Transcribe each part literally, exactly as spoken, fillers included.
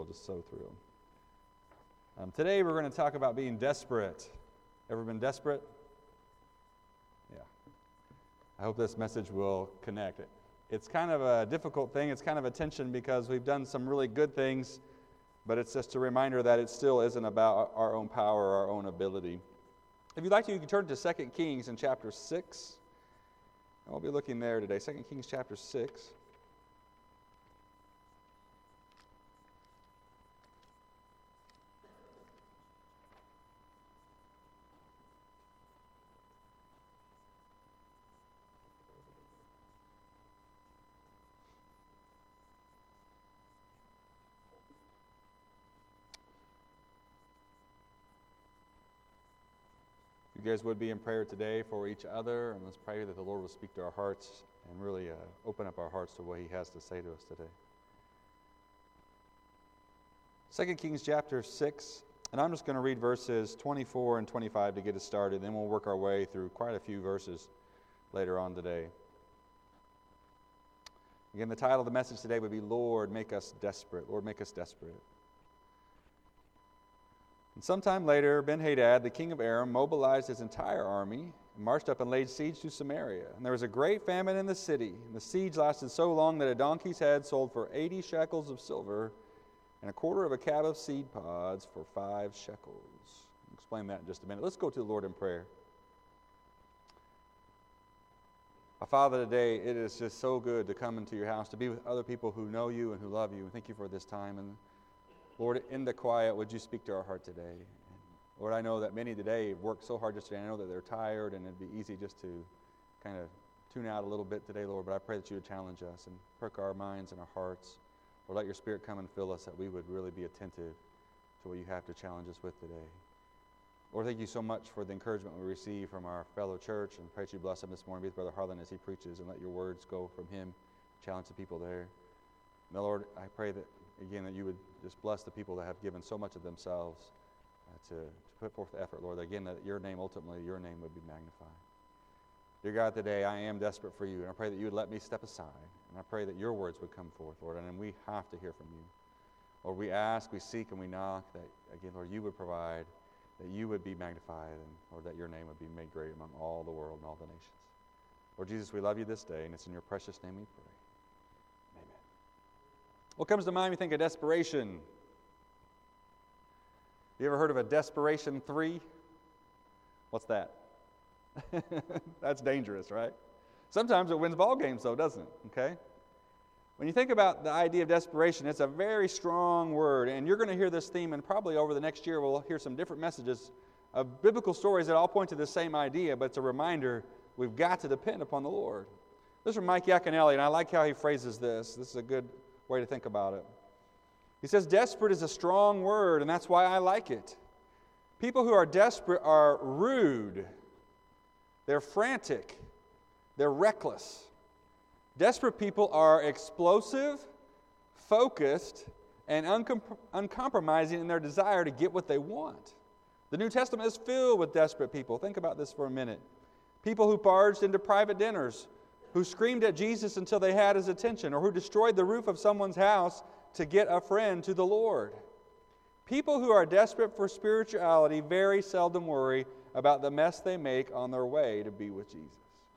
to sow through them. Um, today we're going to talk about being desperate. Ever been desperate? Yeah. I hope this message will connect. It's kind of a difficult thing. It's kind of a tension because we've done some really good things, but it's just a reminder that it still isn't about our own power or our own ability. If you'd like to, you can turn to Second Kings in chapter six. I'll be looking there today. Second Kings chapter six. You guys would be in prayer today for each other, and let's pray that the Lord will speak to our hearts and really uh, open up our hearts to what He has to say to us today. Second Kings chapter six, and I'm just going to read verses twenty-four and twenty-five to get us started, then we'll work our way through quite a few verses later on today. Again, the title of the message today would be, Lord, make us desperate. Lord, make us desperate. And sometime later, Ben-Hadad, the king of Aram, mobilized his entire army and marched up and laid siege to Samaria. And there was a great famine in the city. And the siege lasted so long that a donkey's head sold for eighty shekels of silver and a quarter of a cab of seed pods for five shekels. I'll explain that in just a minute. Let's go to the Lord in prayer. Our Father, today, it is just so good to come into your house, to be with other people who know you and who love you. And thank you for this time. And Lord, in the quiet, would you speak to our heart today? And Lord, I know that many today worked so hard yesterday. I know that they're tired, and it'd be easy just to kind of tune out a little bit today, Lord. But I pray that you would challenge us and prick our minds and our hearts. Lord, let your Spirit come and fill us, that we would really be attentive to what you have to challenge us with today. Lord, thank you so much for the encouragement we receive from our fellow church, and pray that you bless him this morning. Be with Brother Harlan as he preaches, and let your words go from him, challenge the people there. Now, Lord, I pray that again, that you would just bless the people that have given so much of themselves uh, to, to put forth the effort, Lord. Again, that your name, ultimately, your name would be magnified. Dear God, today I am desperate for you, and I pray that you would let me step aside. And I pray that your words would come forth, Lord, and we have to hear from you. Lord, we ask, we seek, and we knock that, again, Lord, you would provide, that you would be magnified, and Lord, that your name would be made great among all the world and all the nations. Lord Jesus, we love you this day, and it's in your precious name we pray. What comes to mind when you think of desperation? You ever heard of a desperation three? What's that? That's dangerous, right? Sometimes it wins ball games, though, doesn't it? Okay? When you think about the idea of desperation, it's a very strong word, and you're going to hear this theme, and probably over the next year we'll hear some different messages of biblical stories that all point to the same idea, but it's a reminder we've got to depend upon the Lord. This is from Mike Yaconelli, and I like how he phrases this. This is a good way to think about it. He says, desperate is a strong word, and that's why I like it. People who are desperate are rude. They're frantic. They're reckless. Desperate people are explosive, focused, and uncom- uncompromising in their desire to get what they want. The New Testament is filled with desperate people. Think about this for a minute. People who barged into private dinners, who screamed at Jesus until they had his attention, or who destroyed the roof of someone's house to get a friend to the Lord. People who are desperate for spirituality very seldom worry about the mess they make on their way to be with Jesus.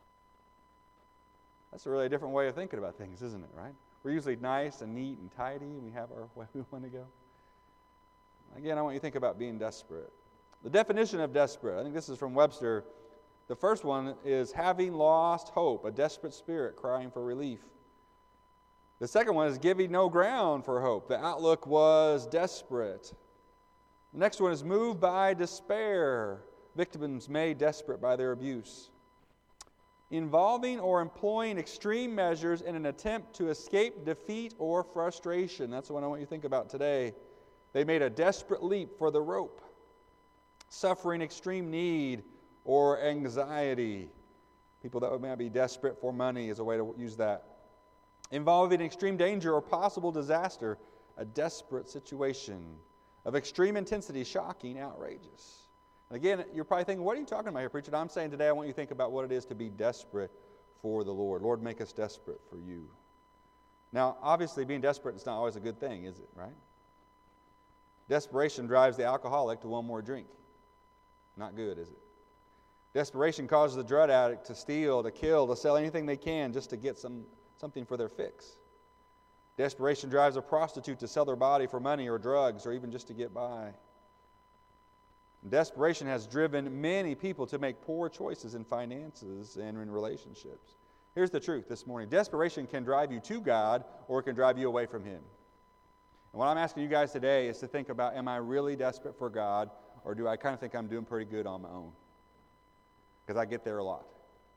That's a really different way of thinking about things, isn't it, right? We're usually nice and neat and tidy, and we have our way we want to go. Again, I want you to think about being desperate. The definition of desperate, I think this is from Webster. The first one is having lost hope, a desperate spirit crying for relief. The second one is giving no ground for hope. The outlook was desperate. The next one is moved by despair, victims made desperate by their abuse. Involving or employing extreme measures in an attempt to escape defeat or frustration. That's the one I want you to think about today. They made a desperate leap for the rope. Suffering extreme need or anxiety. People that might be desperate for money is a way to use that. Involving extreme danger or possible disaster, a desperate situation of extreme intensity, shocking, outrageous. And again, you're probably thinking, what are you talking about here, preacher? I'm saying today I want you to think about what it is to be desperate for the Lord. Lord, make us desperate for you. Now, obviously, being desperate is not always a good thing, is it, right? Desperation drives the alcoholic to one more drink. Not good, is it? Desperation causes the drug addict to steal, to kill, to sell anything they can just to get some something for their fix. Desperation drives a prostitute to sell their body for money or drugs or even just to get by. Desperation has driven many people to make poor choices in finances and in relationships. Here's the truth this morning. Desperation can drive you to God or it can drive you away from Him. And what I'm asking you guys today is to think about, am I really desperate for God, or do I kind of think I'm doing pretty good on my own? Because I get there a lot.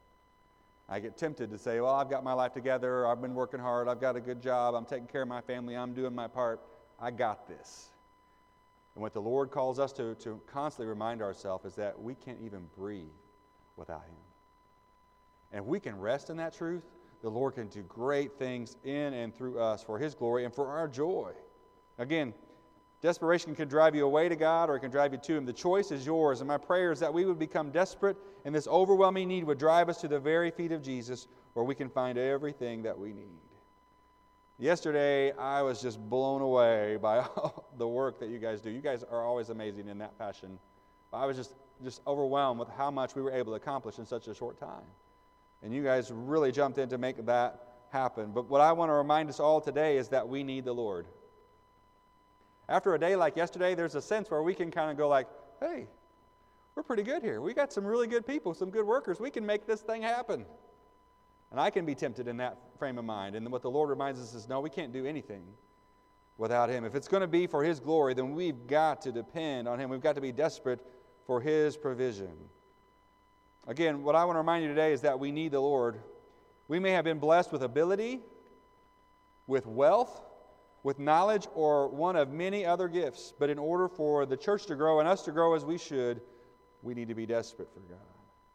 I get tempted to say, well, I've got my life together, I've been working hard, I've got a good job, I'm taking care of my family, I'm doing my part, I got this. And what the Lord calls us to, to constantly remind ourselves is that we can't even breathe without Him. And if we can rest in that truth, the Lord can do great things in and through us for His glory and for our joy. Again, desperation can drive you away to God or it can drive you to Him. The choice is yours, and my prayer is that we would become desperate and this overwhelming need would drive us to the very feet of Jesus where we can find everything that we need. Yesterday, I was just blown away by all the work that you guys do. You guys are always amazing in that fashion. I was just, just overwhelmed with how much we were able to accomplish in such a short time. And you guys really jumped in to make that happen. But what I want to remind us all today is that we need the Lord. After a day like yesterday, there's a sense where we can kind of go like, hey, we're pretty good here. We got some really good people, some good workers. We can make this thing happen. And I can be tempted in that frame of mind. And what the Lord reminds us is, no, we can't do anything without Him. If it's going to be for His glory, then we've got to depend on Him. We've got to be desperate for His provision. Again, what I want to remind you today is that we need the Lord. We may have been blessed with ability, with wealth, with knowledge, or one of many other gifts. But in order for the church to grow and us to grow as we should, we need to be desperate for God.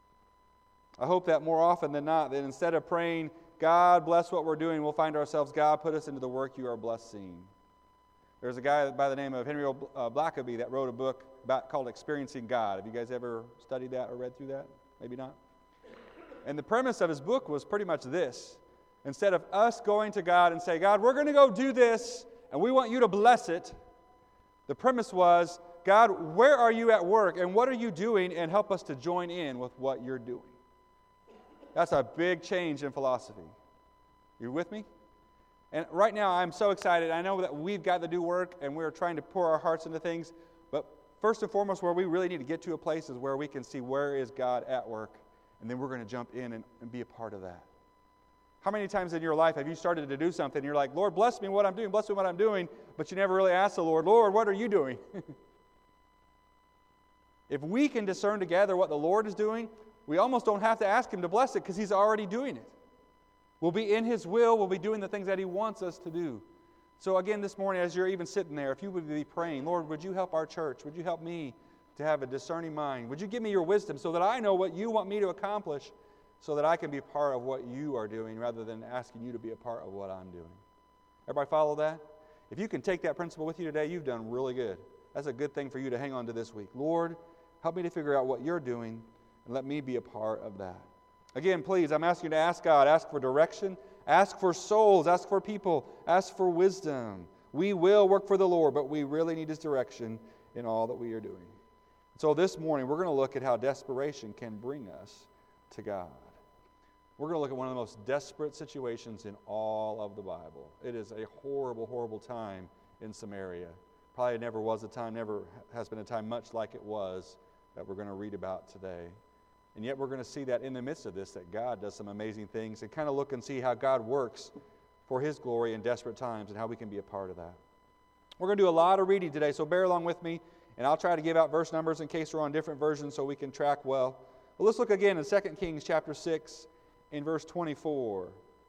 I hope that more often than not, that instead of praying, God bless what we're doing, we'll find ourselves, God put us into the work you are blessing. There's a guy by the name of Henry Blackaby that wrote a book about called Experiencing God. Have you guys ever studied that or read through that? Maybe not. And the premise of his book was pretty much this. Instead of us going to God and say, God, we're going to go do this, and we want you to bless it, the premise was, God, where are you at work, and what are you doing, and help us to join in with what you're doing. That's a big change in philosophy. You with me? And right now, I'm so excited. I know that we've got to do work, and we're trying to pour our hearts into things, but first and foremost, where we really need to get to a place is where we can see where is God at work, and then we're going to jump in and, and be a part of that. How many times in your life have you started to do something, and you're like, Lord, bless me what I'm doing, bless me what I'm doing, but you never really asked the Lord, Lord, what are you doing? If we can discern together what the Lord is doing, we almost don't have to ask Him to bless it because He's already doing it. We'll be in His will. We'll be doing the things that He wants us to do. So again, this morning, as you're even sitting there, if you would be praying, Lord, would you help our church? Would you help me to have a discerning mind? Would you give me your wisdom so that I know what you want me to accomplish so that I can be a part of what you are doing rather than asking you to be a part of what I'm doing? Everybody follow that? If you can take that principle with you today, you've done really good. That's a good thing for you to hang on to this week. Lord, help me to figure out what you're doing and let me be a part of that. Again, please, I'm asking you to ask God, ask for direction, ask for souls, ask for people, ask for wisdom. We will work for the Lord, but we really need His direction in all that we are doing. So this morning, we're going to look at how desperation can bring us to God. We're going to look at one of the most desperate situations in all of the Bible. It is a horrible, horrible time in Samaria. Probably never was a time, never has been a time much like it was that we're going to read about today. And yet we're going to see that in the midst of this, that God does some amazing things, and kind of look and see how God works for His glory in desperate times and how we can be a part of that. We're going to do a lot of reading today, so bear along with me, and I'll try to give out verse numbers in case we're on different versions so we can track well. But let's look again in Second Kings chapter six in verse twenty-four.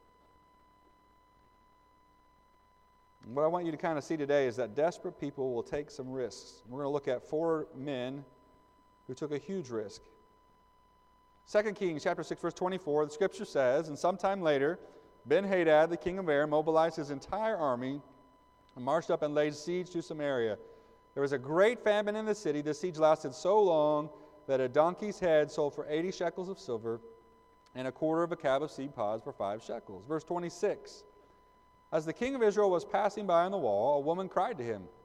And what I want you to kind of see today is that desperate people will take some risks. We're going to look at four men who took a huge risk. Second Kings chapter six, verse twenty-four, the scripture says, and sometime later, Ben-Hadad, the king of Aram, mobilized his entire army and marched up and laid siege to Samaria. There was a great famine in the city. The siege lasted so long that a donkey's head sold for eighty shekels of silver and a quarter of a cab of seed pods for five shekels. Verse twenty-six, as the king of Israel was passing by on the wall, a woman cried to him,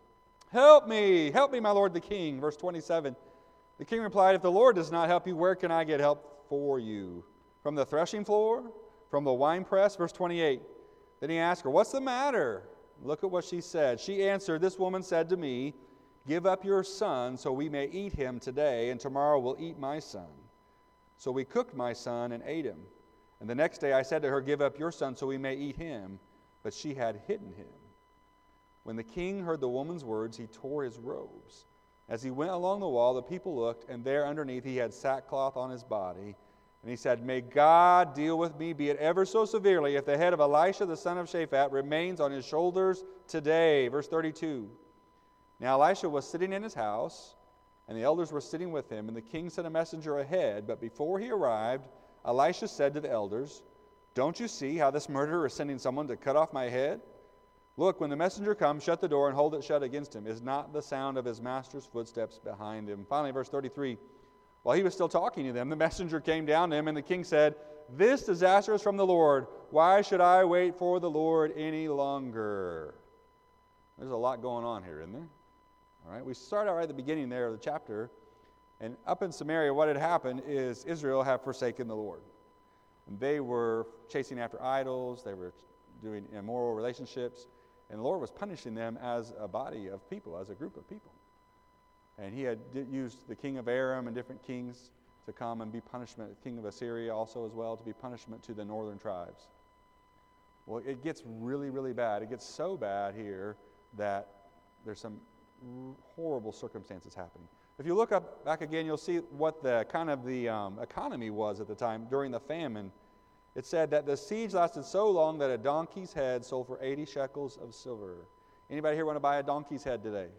Help me, help me, my lord the king. Verse twenty-seven. The king replied, if the Lord does not help you, where can I get help for you? From the threshing floor? From the winepress? Verse twenty-eight. Then he asked her, what's the matter? Look at what she said. She answered, this woman said to me, give up your son so we may eat him today, and tomorrow we'll eat my son. So we cooked my son and ate him. And the next day I said to her, give up your son so we may eat him. But she had hidden him. When the king heard the woman's words, he tore his robes. As he went along the wall, the people looked, and there underneath he had sackcloth on his body. And he said, may God deal with me, be it ever so severely, if the head of Elisha the son of Shaphat remains on his shoulders today. Verse thirty-two. Now Elisha was sitting in his house, and the elders were sitting with him, and the king sent a messenger ahead. But before he arrived, Elisha said to the elders, don't you see how this murderer is sending someone to cut off my head? Look, when the messenger comes, shut the door and hold it shut against him. Is not the sound of his master's footsteps behind him? Finally, verse thirty-three. While he was still talking to them, the messenger came down to him, and the king said, this disaster is from the Lord. Why should I wait for the Lord any longer? There's a lot going on here, isn't there? All right, we start out right at the beginning there of the chapter, and up in Samaria, what had happened is Israel had forsaken the Lord. And they were chasing after idols, they were doing immoral relationships, and the Lord was punishing them as a body of people, as a group of people. And he had used the king of Aram and different kings to come and be punishment, the king of Assyria also as well, to be punishment to the northern tribes. Well, it gets really, really bad. It gets so bad here that there's some horrible circumstances happening. If you look up back again, you'll see what the kind of the um, economy was at the time during the famine. It said that the siege lasted so long that a donkey's head sold for eighty shekels of silver. Anybody here want to buy a donkey's head today?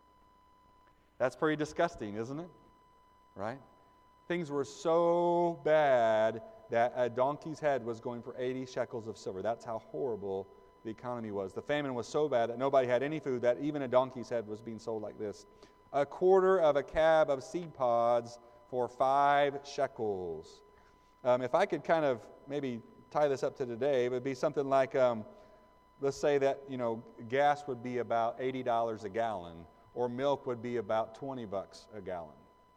That's pretty disgusting, isn't it? Right? Things were so bad that a donkey's head was going for eighty shekels of silver. That's how horrible the economy was. The famine was so bad that nobody had any food, that even a donkey's head was being sold like this. A quarter of a cab of seed pods for five shekels. Um, if I could kind of maybe tie this up to today, it would be something like, um, let's say that, you know, gas would be about eighty dollars a gallon, or milk would be about twenty bucks a gallon.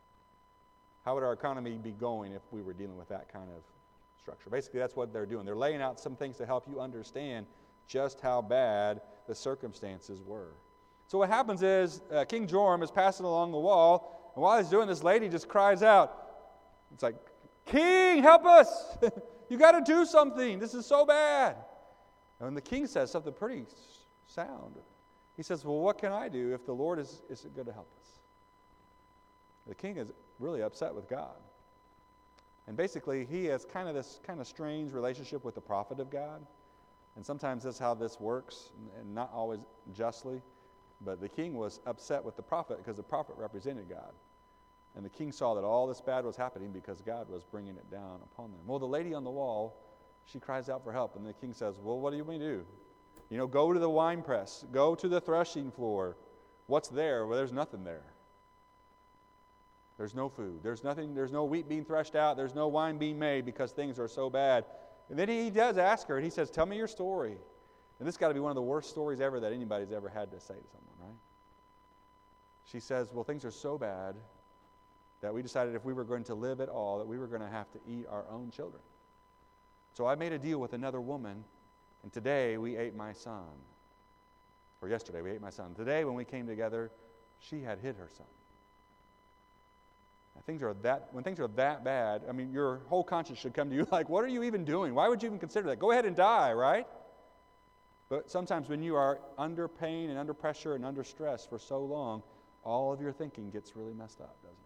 How would our economy be going if we were dealing with that kind of structure? Basically, that's what they're doing. They're laying out some things to help you understand just how bad the circumstances were. So what happens is uh, King Joram is passing along the wall, and while he's doing this, lady just cries out. It's like, King, help us! You got to do something. This is so bad. And the king says something pretty sound. He says, well, what can I do if the Lord is, is going to help us? The king is really upset with God. And basically, he has kind of this kind of strange relationship with the prophet of God. And sometimes that's how this works, and not always justly. But the king was upset with the prophet because the prophet represented God. And the king saw that all this bad was happening because God was bringing it down upon them. Well, the lady on the wall, she cries out for help. And the king says, well, what do you want me to do? You know, go to the winepress. Go to the threshing floor. What's there? Well, there's nothing there. There's no food. There's nothing. There's no wheat being threshed out. There's no wine being made because things are so bad. And then he does ask her, and he says, tell me your story. And this got to be one of the worst stories ever that anybody's ever had to say to someone, right? She says, well, things are so bad that we decided if we were going to live at all, that we were going to have to eat our own children. So I made a deal with another woman, and today we ate my son. Or yesterday we ate my son. Today when we came together, she had hid her son. Now, things are that, when things are that bad, I mean, your whole conscience should come to you like, what are you even doing? Why would you even consider that? Go ahead and die, right? But sometimes when you are under pain and under pressure and under stress for so long, all of your thinking gets really messed up, doesn't it?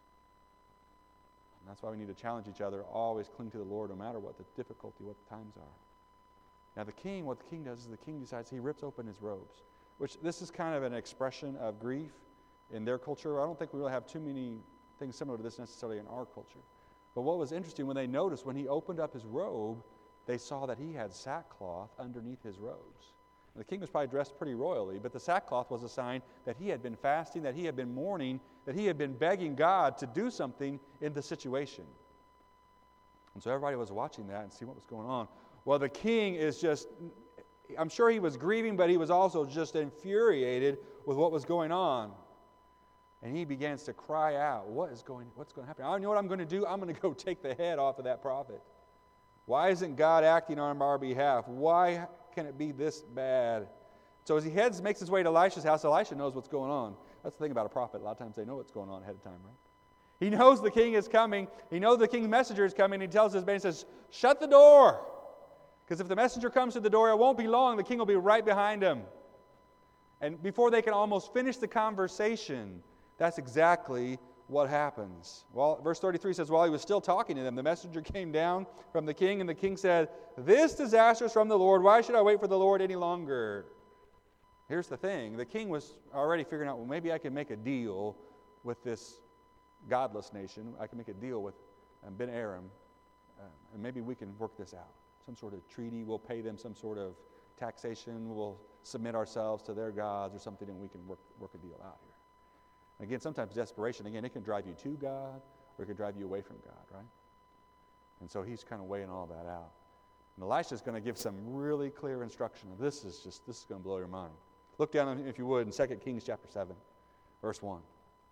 And that's why we need to challenge each other, always cling to the Lord no matter what the difficulty, what the times are. Now the king, what the king does is the king decides he rips open his robes, which this is kind of an expression of grief in their culture. I don't think we really have too many things similar to this necessarily in our culture. But what was interesting, when they noticed, when he opened up his robe, they saw that he had sackcloth underneath his robes. And the king was probably dressed pretty royally, but the sackcloth was a sign that he had been fasting, that he had been mourning, that he had been begging God to do something in the situation. And so everybody was watching that and see what was going on. Well, the king is just, I'm sure he was grieving, but he was also just infuriated with what was going on. And he begins to cry out, what is going, what's going to happen? I know what I'm going to do. I'm going to go take the head off of that prophet. Why isn't God acting on our behalf? Why can it be this bad? So as he heads, makes his way to Elisha's house, Elisha knows what's going on. That's the thing about a prophet. A lot of times they know what's going on ahead of time, right? He knows the king is coming. He knows the king's messenger is coming. He tells his man, he says, shut the door. Because if the messenger comes to the door, it won't be long. The king will be right behind him. And before they can almost finish the conversation, that's exactly what happens. Well, verse thirty-three says, while he was still talking to them, the messenger came down from the king, and the king said, this disaster is from the Lord. Why should I wait for the Lord any longer? Here's the thing. The king was already figuring out, well, maybe I can make a deal with this godless nation. I can make a deal with um, Ben Aram, uh, and maybe we can work this out. Some sort of treaty. We'll pay them some sort of taxation. We'll submit ourselves to their gods or something, and we can work, work a deal out here. Again, sometimes desperation, again, it can drive you to God or it can drive you away from God, right? And so he's kind of weighing all that out. And Elisha's going to give some really clear instruction. This is just, this is going to blow your mind. Look down, if you would, in Second Kings chapter seven, verse one.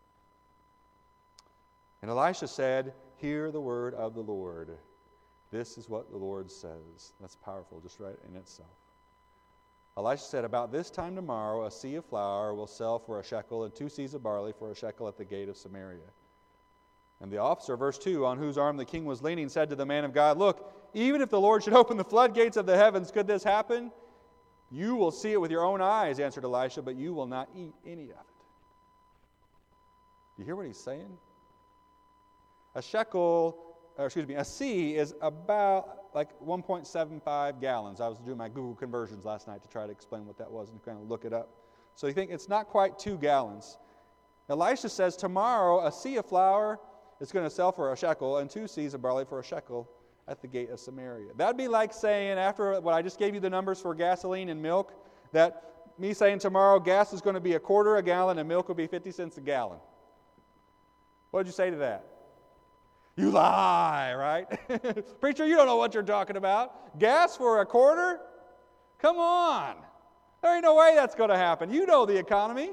And Elisha said, hear the word of the Lord. This is what the Lord says. That's powerful just right in itself. Elisha said, about this time tomorrow, a seah of flour will sell for a shekel, and two seahs of barley for a shekel at the gate of Samaria. And the officer, verse two, on whose arm the king was leaning, said to the man of God, look, even if the Lord should open the floodgates of the heavens, could this happen? You will see it with your own eyes, answered Elisha, but you will not eat any of it. Do you hear what he's saying? A shekel, or excuse me, a seah is about like one point seven five gallons. I was doing my Google conversions last night to try to explain what that was and kind of look it up. So you think it's not quite two gallons. Elisha says tomorrow a seah of flour is going to sell for a shekel and two seahs of barley for a shekel at the gate of Samaria. That'd be like saying, after what I just gave you the numbers for gasoline and milk, that me saying tomorrow gas is going to be a quarter a gallon and milk will be fifty cents a gallon. What would you say to that? You lie, right? Preacher, you don't know what you're talking about. Gas for a quarter? Come on. There ain't no way that's going to happen. You know the economy.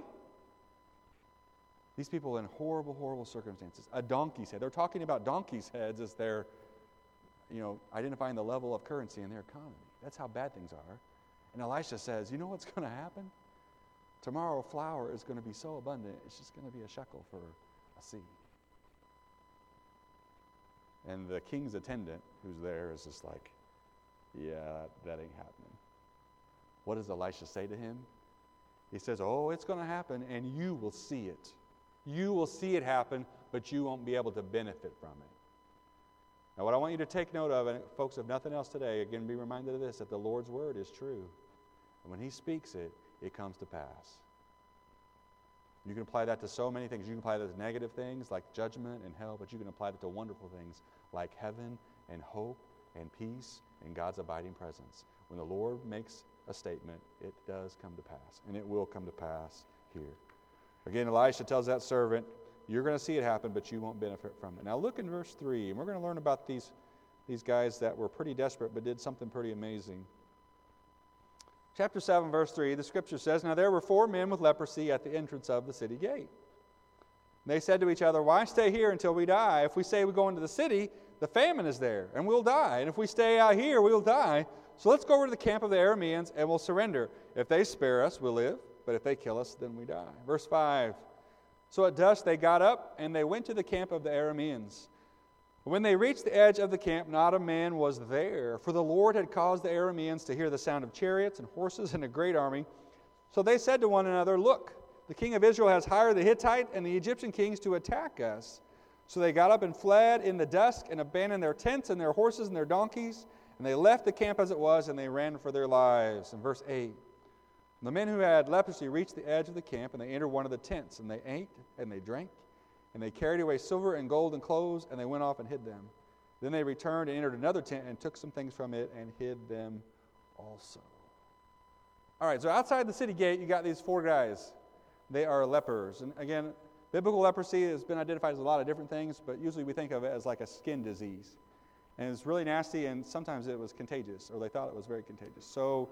These people in horrible, horrible circumstances. A donkey's head. They're talking about donkey's heads as they're, you know, identifying the level of currency in their economy. That's how bad things are. And Elisha says, you know what's going to happen? Tomorrow flour is going to be so abundant, it's just going to be a shekel for a seah. And the king's attendant, who's there, is just like, yeah, that ain't happening. What does Elisha say to him? He says, oh, it's going to happen, and you will see it. You will see it happen, but you won't be able to benefit from it. Now, what I want you to take note of, and folks, if nothing else today, again, be reminded of this, that the Lord's word is true. And when he speaks it, it comes to pass. You can apply that to so many things. You can apply that to negative things like judgment and hell, but you can apply that to wonderful things like heaven and hope and peace and God's abiding presence. When the Lord makes a statement, it does come to pass, and it will come to pass here. Again, Elisha tells that servant, you're going to see it happen, but you won't benefit from it. Now look in verse three, and we're going to learn about these, these guys that were pretty desperate but did something pretty amazing. Chapter seven, verse three, the scripture says, now there were four men with leprosy at the entrance of the city gate. They said to each other, why stay here until we die? If we say we go into the city, the famine is there, and we'll die. And if we stay out here, we'll die. So let's go over to the camp of the Arameans, and we'll surrender. If they spare us, we'll live. But if they kill us, then we die. Verse five, so at dusk they got up, and they went to the camp of the Arameans. When they reached the edge of the camp, not a man was there, for the Lord had caused the Arameans to hear the sound of chariots and horses and a great army. So they said to one another, look, the king of Israel has hired the Hittite and the Egyptian kings to attack us. So they got up and fled in the dusk and abandoned their tents and their horses and their donkeys. And they left the camp as it was, and they ran for their lives. In verse eight, the men who had leprosy reached the edge of the camp, and they entered one of the tents. And they ate and they drank, and they carried away silver and gold and clothes, and they went off and hid them. Then they returned and entered another tent and took some things from it and hid them also. All right, so outside the city gate, you got these four guys. They are lepers. And again, biblical leprosy has been identified as a lot of different things, but usually we think of it as like a skin disease. And it's really nasty, and sometimes it was contagious, or they thought it was very contagious. So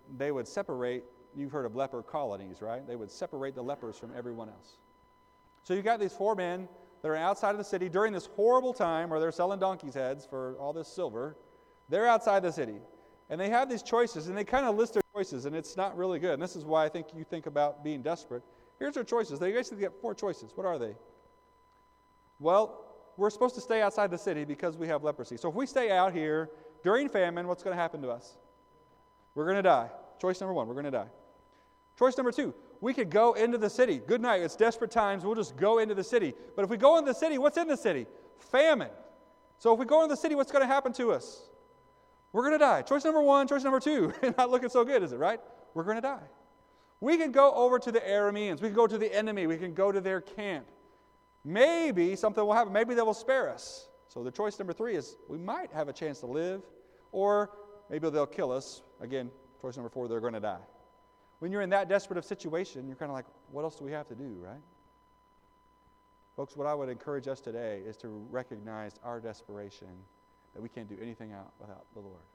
they would separate, you've heard of leper colonies, right? They would separate the lepers from everyone else. So you got these four men that are outside of the city during this horrible time where they're selling donkeys' heads for all this silver. They're outside the city. And they have these choices, and they kind of list their choices, and it's not really good. And this is why I think you think about being desperate. Here's their choices. They basically get four choices. What are they? Well, we're supposed to stay outside the city because we have leprosy. So if we stay out here during famine, what's going to happen to us? We're going to die. Choice number one, we're going to die. Choice number two, we could go into the city. Good night, it's desperate times. We'll just go into the city. But if we go into the city, what's in the city? Famine. So if we go into the city, what's going to happen to us? We're going to die. Choice number one, choice number two. Not looking so good, is it, right? We're going to die. We can go over to the Arameans. We can go to the enemy. We can go to their camp. Maybe something will happen. Maybe they will spare us. So the choice number three is we might have a chance to live, or maybe they'll kill us. Again, choice number four, they're going to die. When you're in that desperate of situation, you're kind of like, what else do we have to do, right? Folks, what I would encourage us today is to recognize our desperation, that we can't do anything out without the Lord.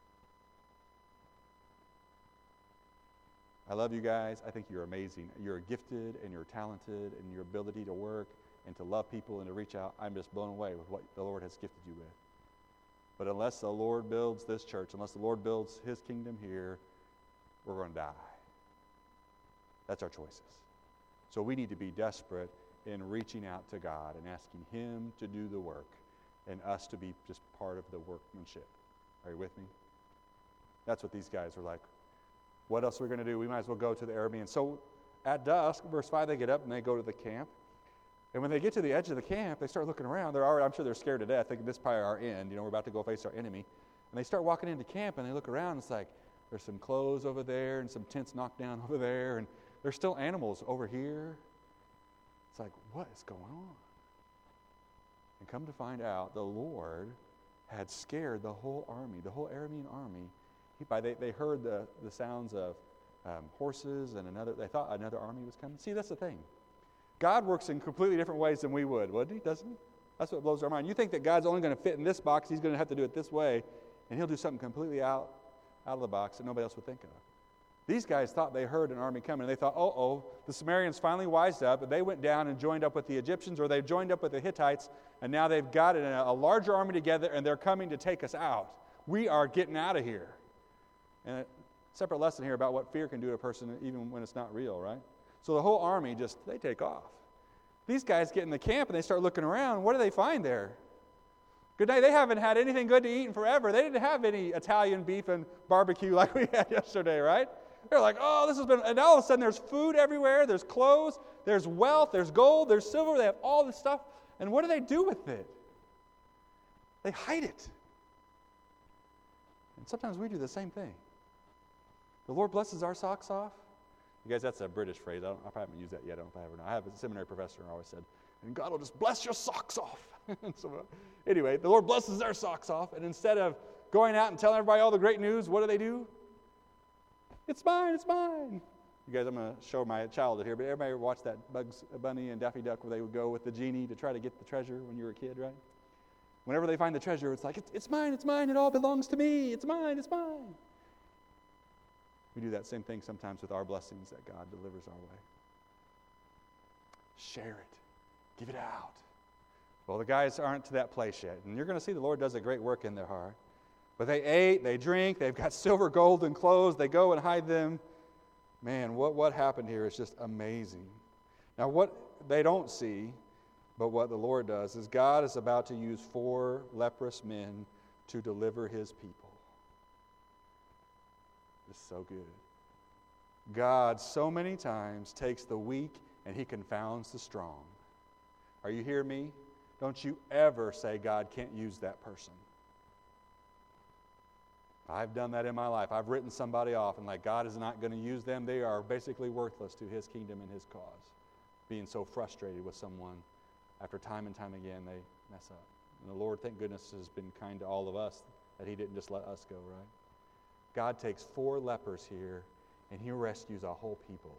I love you guys. I think you're amazing. You're gifted and you're talented, and your ability to work and to love people and to reach out, I'm just blown away with what the Lord has gifted you with. But unless the Lord builds this church, unless the Lord builds His kingdom here, we're going to die. That's our choices. So we need to be desperate in reaching out to God and asking Him to do the work and us to be just part of the workmanship. Are you with me? That's what these guys are like. What else are we going to do? We might as well go to the Arameans. So at dusk, verse five, they get up and they go to the camp. And when they get to the edge of the camp, they start looking around. They're already, I'm sure they're scared to death, thinking this is probably our end. You know, we're about to go face our enemy. And they start walking into camp, and they look around. And it's like there's some clothes over there and some tents knocked down over there. And there's still animals over here. It's like, what is going on? And come to find out, the Lord had scared the whole army, the whole Aramean army. He, by they, they heard the, the sounds of um, horses, and another. They thought another army was coming. See, that's the thing. God works in completely different ways than we would, wouldn't He? Doesn't He? That's what blows our mind. You think that God's only going to fit in this box, He's going to have to do it this way, and He'll do something completely out, out of the box that nobody else would think of. These guys thought they heard an army coming, and they thought, oh, oh, the Sumerians finally wised up, and they went down and joined up with the Egyptians, or they joined up with the Hittites, and now they've got a, a larger army together, and they're coming to take us out. We are getting out of here. And a separate lesson here about what fear can do to a person even when it's not real, right? So the whole army just, they take off. These guys get in the camp and they start looking around. What do they find there? Good day. They haven't had anything good to eat in forever. They didn't have any Italian beef and barbecue like we had yesterday, right? They're like, oh, this has been, and all of a sudden there's food everywhere. There's clothes. There's wealth. There's gold. There's silver. They have all this stuff. And what do they do with it? They hide it. And sometimes we do the same thing. The Lord blesses our socks off. You guys, that's a British phrase. I, don't, I probably haven't used that yet. I don't know if I have or not. I have a seminary professor who always said, and God will just bless your socks off. So, anyway, the Lord blesses their socks off, and instead of going out and telling everybody all the great news, what do they do? It's mine, it's mine. You guys, I'm going to show my childhood here, but everybody ever watched that Bugs Bunny and Daffy Duck where they would go with the genie to try to get the treasure when you were a kid, right? Whenever they find the treasure, it's like, it's, it's mine, it's mine, it all belongs to me. It's mine, it's mine. We do that same thing sometimes with our blessings that God delivers our way. Share it. Give it out. Well, the guys aren't to that place yet. And you're going to see the Lord does a great work in their heart. But they ate, they drink, they've got silver, gold, and clothes. They go and hide them. Man, what, what happened here is just amazing. Now, what they don't see, but what the Lord does, is God is about to use four leprous men to deliver His people. It's so good. God so many times takes the weak and He confounds the strong. Are you hearing me? Don't you ever say God can't use that person. I've done that in my life. I've written somebody off and like God is not going to use them. They are basically worthless to His kingdom and His cause. Being so frustrated with someone after time and time again they mess up. And the Lord, thank goodness, has been kind to all of us that He didn't just let us go, right? God takes four lepers here, and He rescues a whole people.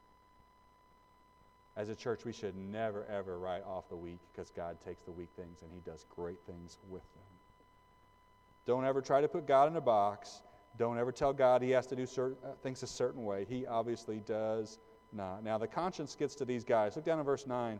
As a church, we should never, ever write off the weak, because God takes the weak things and He does great things with them. Don't ever try to put God in a box. Don't ever tell God he has to do certain, uh, things a certain way. He obviously does not. Now, the conscience gets to these guys. Look down at verse nine.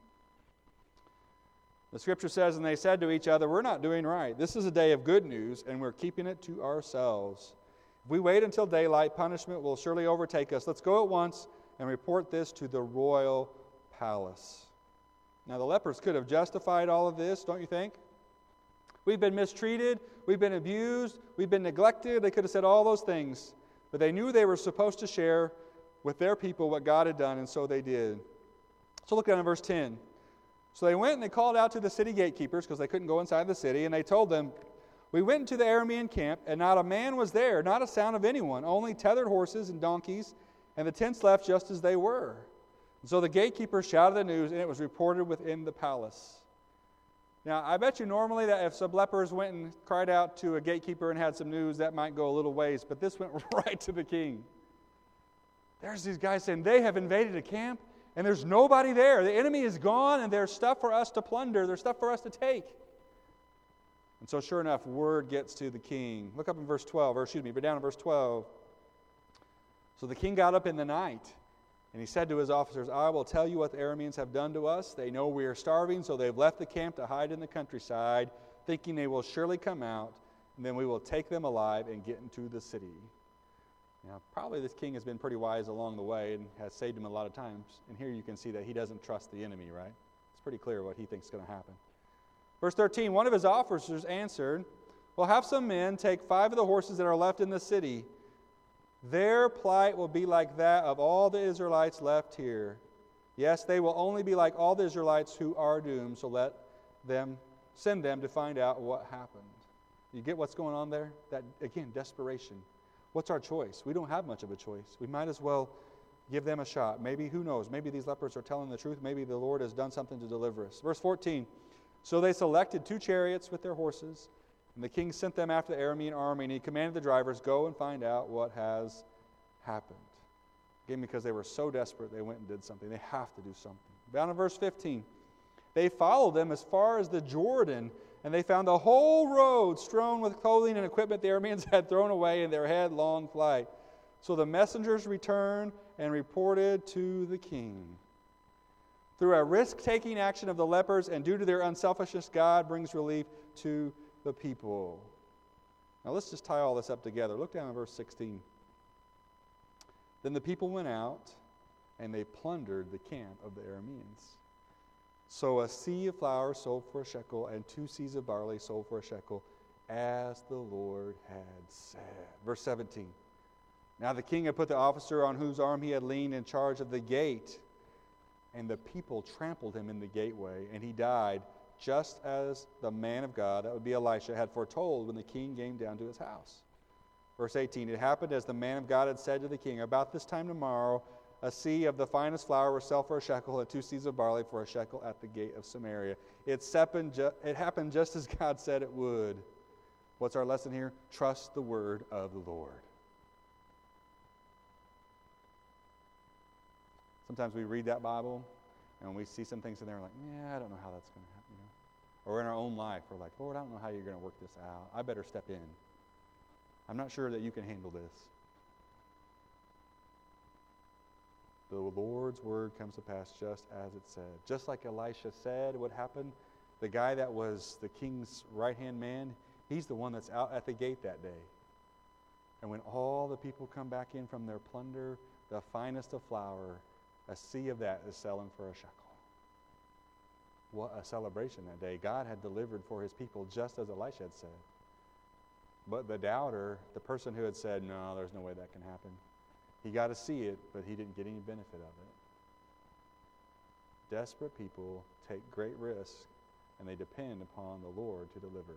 The scripture says, and they said to each other, we're not doing right. This is a day of good news, and we're keeping it to ourselves. If we wait until daylight, punishment will surely overtake us. Let's go at once and report this to the royal palace. Now, the lepers could have justified all of this, don't you think? We've been mistreated, we've been abused, we've been neglected. They could have said all those things, but they knew they were supposed to share with their people what God had done, and so they did. So look down at verse ten. So they went and they called out to the city gatekeepers, because they couldn't go inside the city, and they told them, we went into the Aramean camp, and not a man was there, not a sound of anyone, only tethered horses and donkeys, and the tents left just as they were. And so the gatekeepers shouted the news, and it was reported within the palace. Now, I bet you normally that if some lepers went and cried out to a gatekeeper and had some news, that might go a little ways, but this went right to the king. There's these guys saying they have invaded a camp, and there's nobody there. The enemy is gone, and there's stuff for us to plunder. There's stuff for us to take. And so sure enough, word gets to the king. Look up in verse twelve, or excuse me, but down in verse twelve. So the king got up in the night, and he said to his officers, I will tell you what the Arameans have done to us. They know we are starving, so they've left the camp to hide in the countryside, thinking they will surely come out, and then we will take them alive and get into the city. Now, probably this king has been pretty wise along the way and has saved him a lot of times. And here you can see that he doesn't trust the enemy, right? It's pretty clear what he thinks is going to happen. Verse thirteen, one of his officers answered, well, have some men take five of the horses that are left in the city. Their plight will be like that of all the Israelites left here. Yes, they will only be like all the Israelites who are doomed, so let them send them to find out what happened. You get what's going on there? That, again, desperation. What's our choice? We don't have much of a choice. We might as well give them a shot. Maybe, who knows, maybe these lepers are telling the truth. Maybe the Lord has done something to deliver us. Verse fourteen, so they selected two chariots with their horses, and the king sent them after the Aramean army, and he commanded the drivers, go and find out what has happened. Again, because they were so desperate, they went and did something. They have to do something. Down in verse fifteen, they followed them as far as the Jordan, and they found the whole road strewn with clothing and equipment the Arameans had thrown away in their headlong flight. So the messengers returned and reported to the king. Through a risk-taking action of the lepers and due to their unselfishness, God brings relief to the people. Now let's just tie all this up together. Look down at verse sixteen. Then the people went out and they plundered the camp of the Arameans. So a sea of flour sold for a shekel, and two seahs of barley sold for a shekel, as the Lord had said. Verse seventeen. Now the king had put the officer on whose arm he had leaned in charge of the gate, and the people trampled him in the gateway, and he died, just as the man of God, that would be Elisha, had foretold when the king came down to his house. Verse eighteen. It happened as the man of God had said to the king, about this time tomorrow, a sea of the finest flour will sell for a shekel, and two seahs of barley for a shekel at the gate of Samaria. It happened, ju- it happened just as God said it would. What's our lesson here? Trust the word of the Lord. Sometimes we read that Bible, and we see some things in there like, yeah, I don't know how that's going to happen. You know? Or in our own life, we're like, Lord, I don't know how you're going to work this out. I better step in. I'm not sure that you can handle this. The Lord's word comes to pass just as it said. Just like Elisha said what happened, the guy that was the king's right-hand man, he's the one that's out at the gate that day. And when all the people come back in from their plunder, the finest of flour, a sea of that is selling for a shekel. What a celebration that day. God had delivered for his people just as Elisha had said. But the doubter, the person who had said, no, there's no way that can happen, he got to see it, but he didn't get any benefit of it. Desperate people take great risks, and they depend upon the Lord to deliver.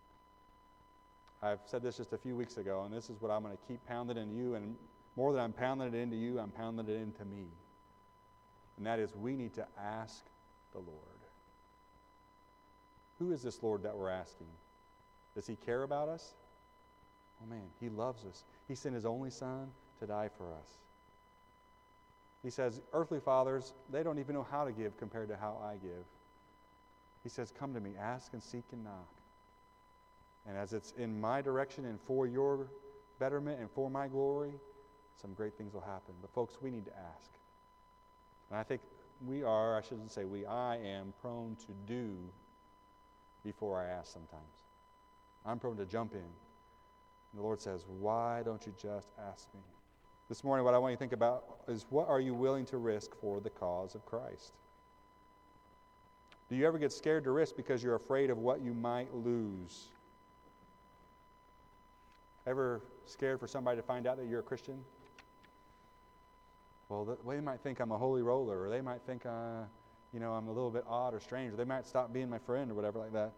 I've said this just a few weeks ago, and this is what I'm going to keep pounding into you, and more than I'm pounding it into you, I'm pounding it into me. And that is, we need to ask the Lord. Who is this Lord that we're asking? Does he care about us? Oh man, he loves us. He sent his only son to die for us. He says, earthly fathers, they don't even know how to give compared to how I give. He says, come to me, ask and seek and knock. And as it's in my direction and for your betterment and for my glory, some great things will happen. But folks, we need to ask. And I think we are, I shouldn't say we, I am prone to do before I ask sometimes. I'm prone to jump in. And the Lord says, why don't you just ask me? This morning, what I want you to think about is, what are you willing to risk for the cause of Christ? Do you ever get scared to risk because you're afraid of what you might lose? Ever scared for somebody to find out that you're a Christian? Well, they might think I'm a holy roller, or they might think, uh, you know, I'm a little bit odd or strange, or they might stop being my friend or whatever like that.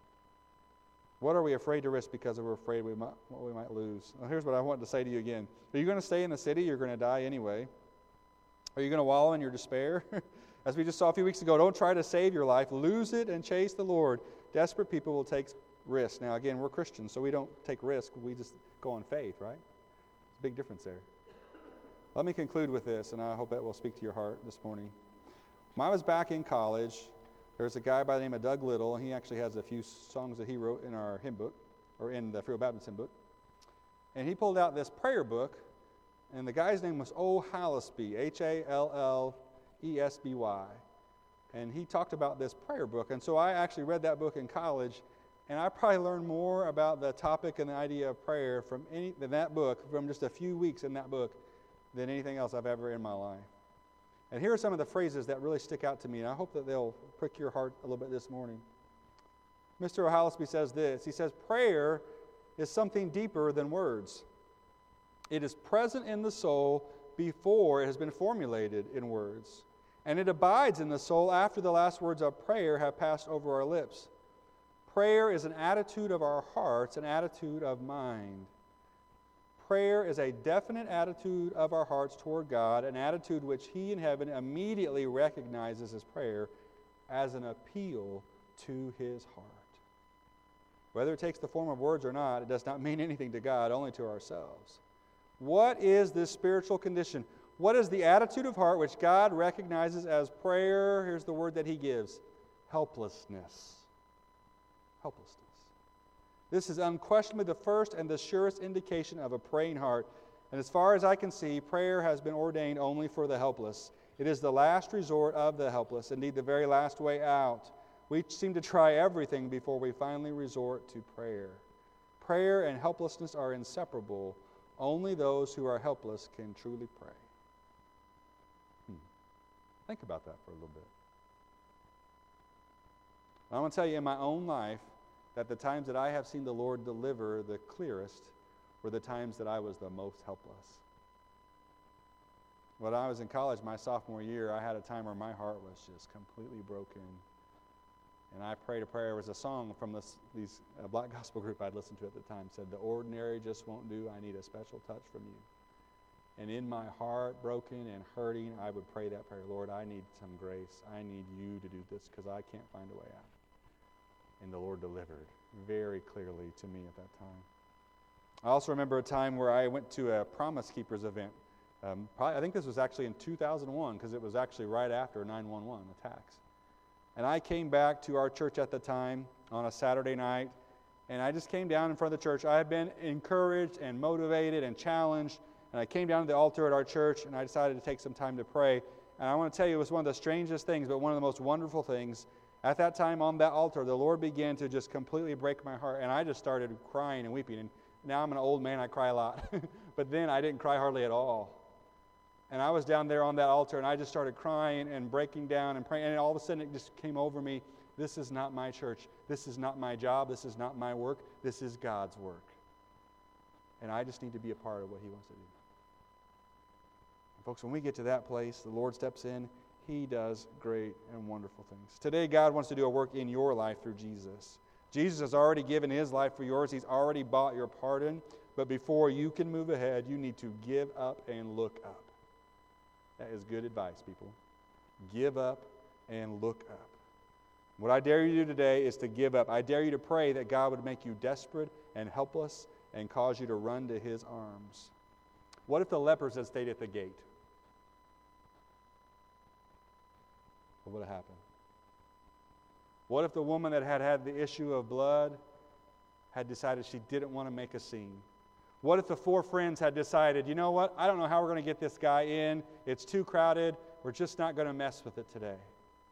What are we afraid to risk because we're afraid we might, what we might lose? Well, here's what I want to say to you again. Are you going to stay in the city? You're going to die anyway. Are you going to wallow in your despair? As we just saw a few weeks ago, don't try to save your life. Lose it and chase the Lord. Desperate people will take risks. Now, again, we're Christians, so we don't take risks. We just go on faith, right? There's a big difference there. Let me conclude with this, and I hope that will speak to your heart this morning. When I was back in college, there was a guy by the name of Doug Little, and he actually has a few songs that he wrote in our hymn book, or in the Free Will Baptist hymn book. And he pulled out this prayer book, and the guy's name was O. Hallesby, H A L L E S B Y. And he talked about this prayer book. And so I actually read that book in college, and I probably learned more about the topic and the idea of prayer from any than that book, from just a few weeks in that book, than anything else I've ever in my life. And here are some of the phrases that really stick out to me, and I hope that they'll prick your heart a little bit this morning. Mister O'Hallesby says this. He says, prayer is something deeper than words. It is present in the soul before it has been formulated in words, and it abides in the soul after the last words of prayer have passed over our lips. Prayer is an attitude of our hearts, an attitude of mind. Prayer is a definite attitude of our hearts toward God, an attitude which He in heaven immediately recognizes as prayer as an appeal to His heart. Whether it takes the form of words or not, it does not mean anything to God, only to ourselves. What is this spiritual condition? What is the attitude of heart which God recognizes as prayer? Here's the word that He gives: helplessness. Helplessness. This is unquestionably the first and the surest indication of a praying heart. And as far as I can see, prayer has been ordained only for the helpless. It is the last resort of the helpless, indeed the very last way out. We seem to try everything before we finally resort to prayer. Prayer and helplessness are inseparable. Only those who are helpless can truly pray. Hmm. Think about that for a little bit. I want to tell you, in my own life, that the times that I have seen the Lord deliver the clearest were the times that I was the most helpless. When I was in college, my sophomore year, I had a time where my heart was just completely broken. And I prayed a prayer. It was a song from this these uh, black gospel group I'd listened to at the time. Said, "The ordinary just won't do. I need a special touch from you." And in my heart, broken and hurting, I would pray that prayer. Lord, I need some grace. I need you to do this because I can't find a way out. And the Lord delivered very clearly to me at that time. I also remember a time where I went to a Promise Keepers event. Um, probably, I think this was actually in two thousand one, because it was actually right after nine one one attacks. And I came back to our church at the time on a Saturday night, and I just came down in front of the church. I had been encouraged and motivated and challenged, and I came down to the altar at our church, and I decided to take some time to pray. And I want to tell you, it was one of the strangest things, but one of the most wonderful things. At that time on that altar, the Lord began to just completely break my heart, and I just started crying and weeping. And now I'm an old man, I cry a lot. But then I didn't cry hardly at all. And I was down there on that altar, and I just started crying and breaking down and praying, and all of a sudden it just came over me, this is not my church. This is not my job. This is not my work. This is God's work. And I just need to be a part of what He wants to do. And folks, when we get to that place, the Lord steps in. He does great and wonderful things. Today, God wants to do a work in your life through Jesus. Jesus has already given His life for yours. He's already bought your pardon. But before you can move ahead, you need to give up and look up. That is good advice, people. Give up and look up. What I dare you to do today is to give up. I dare you to pray that God would make you desperate and helpless and cause you to run to His arms. What if the lepers had stayed at the gate? What would have happened? What if the woman that had had the issue of blood had decided she didn't want to make a scene? What if the four friends had decided, you know what, I don't know how we're going to get this guy in. It's too crowded. We're just not going to mess with it today.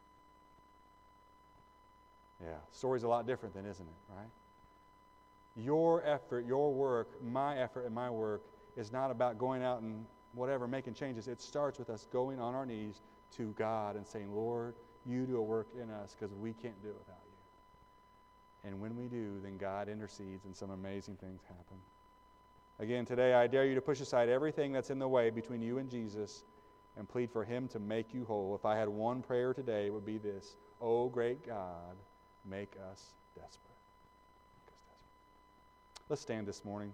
Yeah, story's a lot different then, isn't it, right? Your effort, your work, my effort and my work is not about going out and whatever, making changes. It starts with us going on our knees to God and saying, Lord, you do a work in us because we can't do it without you. And when we do, then God intercedes and some amazing things happen. Again, today I dare you to push aside everything that's in the way between you and Jesus and plead for him to make you whole. If I had one prayer today, it would be this: oh, great God, make us desperate. Make us desperate. Let's stand this morning.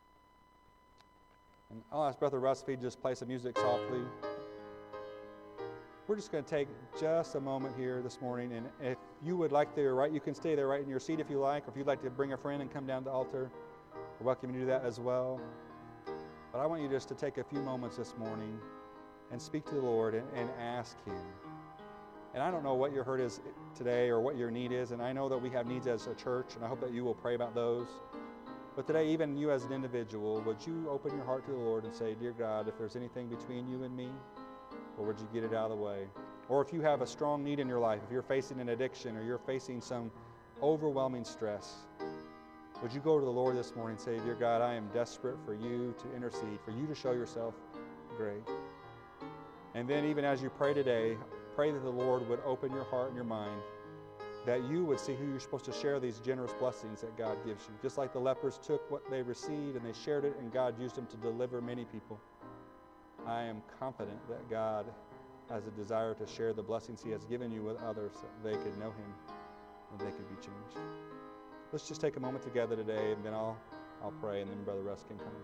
And I'll ask Brother Russ if he'd just play some music softly. We're just going to take just a moment here this morning, and if you would like to, right, you can stay there right in your seat if you like, or if you'd like to bring a friend and come down to the altar, we're welcome you to do that as well. But I want you just to take a few moments this morning and speak to the Lord and, and ask him. And I don't know what your hurt is today or what your need is, and I know that we have needs as a church, and I hope that you will pray about those. But today, even you as an individual, would you open your heart to the Lord and say, Dear God, if there's anything between you and me, or would you get it out of the way? Or if you have a strong need in your life, if you're facing an addiction or you're facing some overwhelming stress, would you go to the Lord this morning and say, Dear God, I am desperate for you to intercede, for you to show yourself great. And then even as you pray today, pray that the Lord would open your heart and your mind, that you would see who you're supposed to share these generous blessings that God gives you. Just like the lepers took what they received and they shared it, and God used them to deliver many people. I am confident that God has a desire to share the blessings he has given you with others, so they could know him and they could be changed. Let's just take a moment together today, and then I'll I'll pray, and then Brother Russ can come.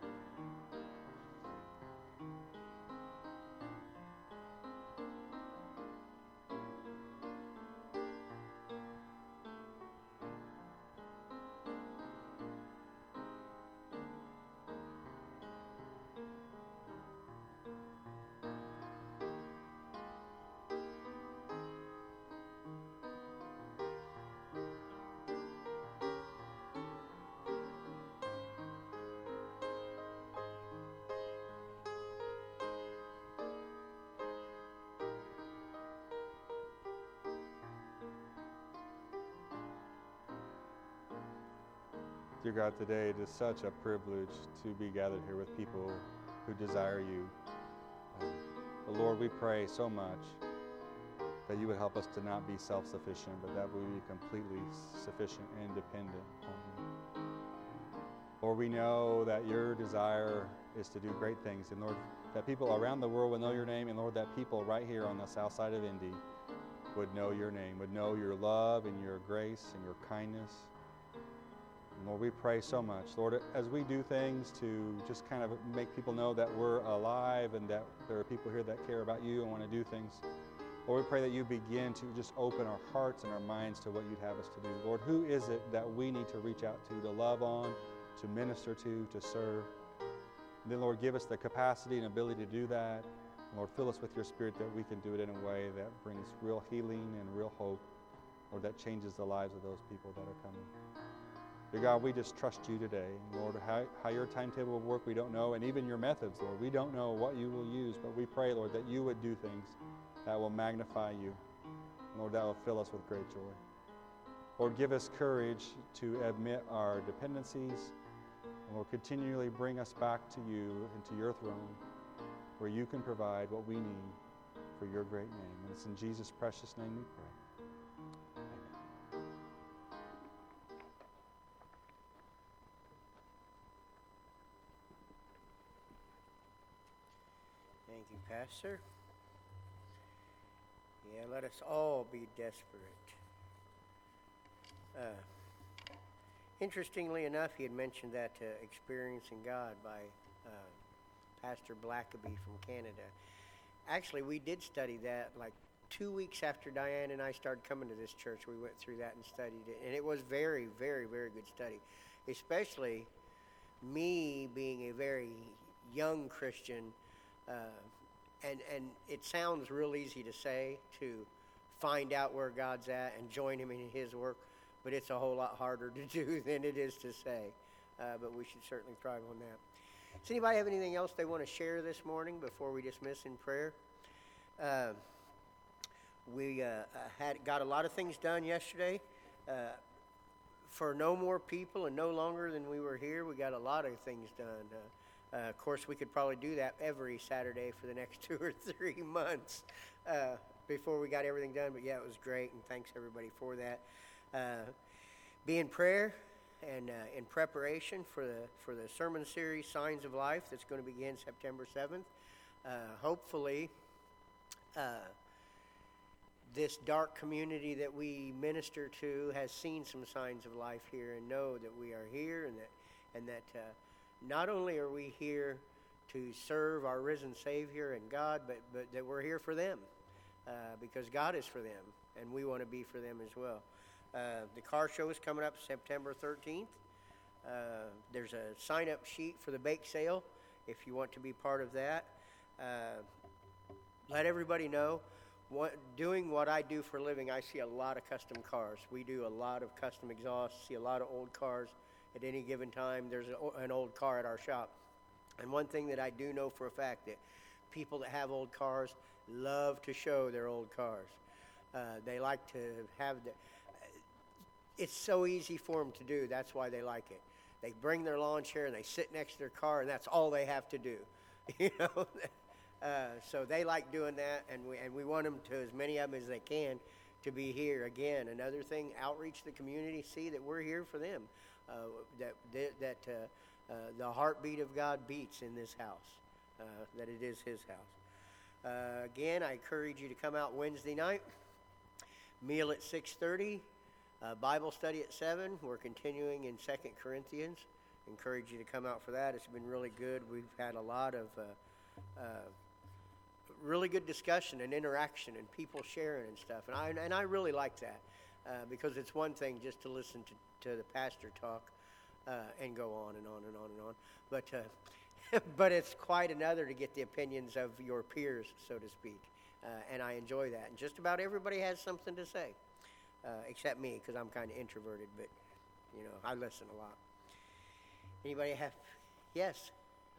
Dear God, today it is such a privilege to be gathered here with people who desire you. Um, but Lord, we pray so much that you would help us to not be self-sufficient, but that we would be completely sufficient and dependent on you. Lord, we know that your desire is to do great things. And Lord, that people around the world would know your name. And Lord, that people right here on the south side of Indy would know your name, would know your love and your grace and your kindness. And Lord, we pray so much, Lord, as we do things to just kind of make people know that we're alive and that there are people here that care about you and want to do things. Lord, we pray that you begin to just open our hearts and our minds to what you'd have us to do. Lord, who is it that we need to reach out to, to love on, to minister to, to serve? And then, Lord, give us the capacity and ability to do that. And Lord, fill us with your Spirit that we can do it in a way that brings real healing and real hope, or that changes the lives of those people that are coming. Dear God, we just trust you today. Lord, how, how your timetable will work, we don't know. And even your methods, Lord, we don't know what you will use. But we pray, Lord, that you would do things that will magnify you. Lord, that will fill us with great joy. Lord, give us courage to admit our dependencies. And Lord, continually bring us back to you and to your throne, where you can provide what we need for your great name. And it's in Jesus' precious name we pray. Thank you, Pastor. Yeah, let us all be desperate. Uh, interestingly enough, he had mentioned that uh, Experiencing God by uh, Pastor Blackaby from Canada. Actually, we did study that like two weeks after Diane and I started coming to this church. We went through that and studied it, and it was very, very, very good study, especially me being a very young Christian. Uh, and and it sounds real easy to say, to find out where God's at and join him in his work, but it's a whole lot harder to do than it is to say. uh, but we should certainly thrive on that. Does anybody have anything else they want to share this morning before we dismiss in prayer? Uh, we uh, had got a lot of things done yesterday. Uh, for no more people and no longer than we were here, we got a lot of things done. Uh, uh, of course, we could probably do that every Saturday for the next two or three months uh, before we got everything done. But yeah, it was great, and thanks everybody for that. Uh, be in prayer and uh, in preparation for the for the sermon series Signs of Life that's going to begin September seventh. Uh, hopefully, uh, this dark community that we minister to has seen some signs of life here and know that we are here, and that and that uh, not only are we here to serve our risen Savior and God, but but that we're here for them uh, because God is for them, and we want to be for them as well. Uh, the car show is coming up September thirteenth. Uh, there's a sign-up sheet for the bake sale if you want to be part of that. Uh, let everybody know. What, doing what I do for a living, I see a lot of custom cars. We do a lot of custom exhausts, see a lot of old cars at any given time. There's a, an old car at our shop. And one thing that I do know for a fact, that people that have old cars love to show their old cars. Uh, they like to have the... It's so easy for them to do. That's why they like it. They bring their lawn chair and they sit next to their car, and that's all they have to do. You know, uh, so they like doing that, and we and we want them to, as many of them as they can, to be here again. Another thing, outreach to the community, see that we're here for them. Uh, that that uh, uh, the heartbeat of God beats in this house. Uh, that it is His house. Uh, again, I encourage you to come out Wednesday night. Meal at six thirty. Uh, Bible study at seven. We're continuing in Second Corinthians. Encourage you to come out for that. It's been really good. We've had a lot of uh, uh, really good discussion and interaction and people sharing and stuff. And I and I really like that uh, because it's one thing just to listen to, to the pastor talk uh, and go on and on and on and on. But uh, but it's quite another to get the opinions of your peers, so to speak. Uh, and I enjoy that. And just about everybody has something to say. Uh, except me, because I'm kind of introverted, but, you know, I listen a lot. Anybody have? Yes?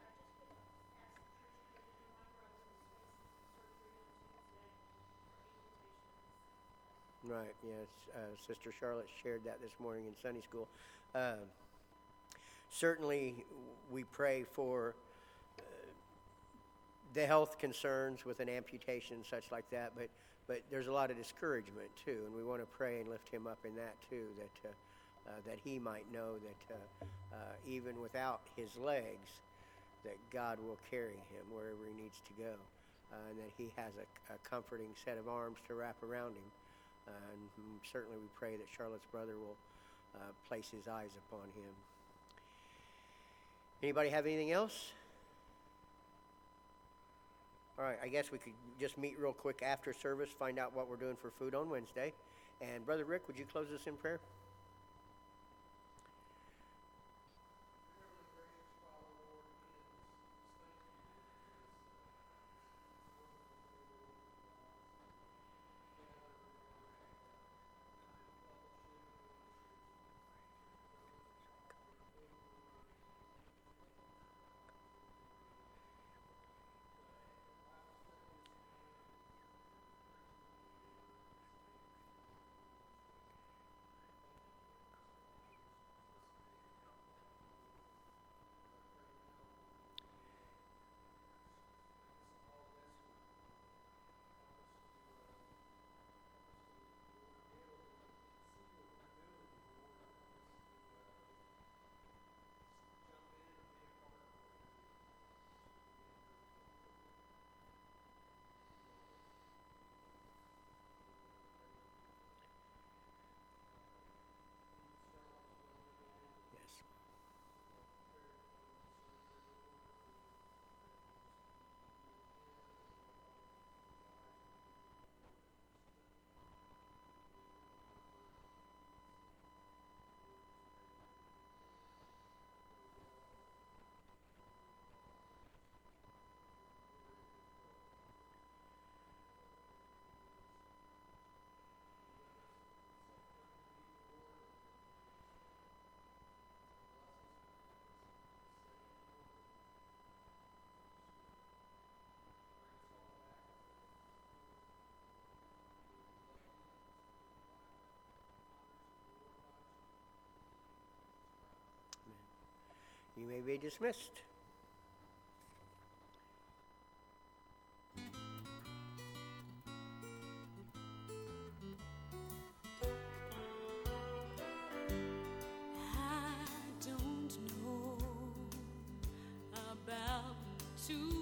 Right, yes. Uh, Sister Charlotte shared that this morning in Sunday school. Uh, certainly, we pray for uh, the health concerns with an amputation and such like that, but But there's a lot of discouragement, too, and we want to pray and lift him up in that, too, that uh, uh, that he might know that uh, uh, even without his legs, that God will carry him wherever he needs to go, uh, and that he has a, a comforting set of arms to wrap around him. Uh, and certainly we pray that Charlotte's brother will uh, place his eyes upon him. Anybody have anything else? All right, I guess we could just meet real quick after service, find out what we're doing for food on Wednesday. And Brother Rick, would you close us in prayer? You may be dismissed. I don't know about to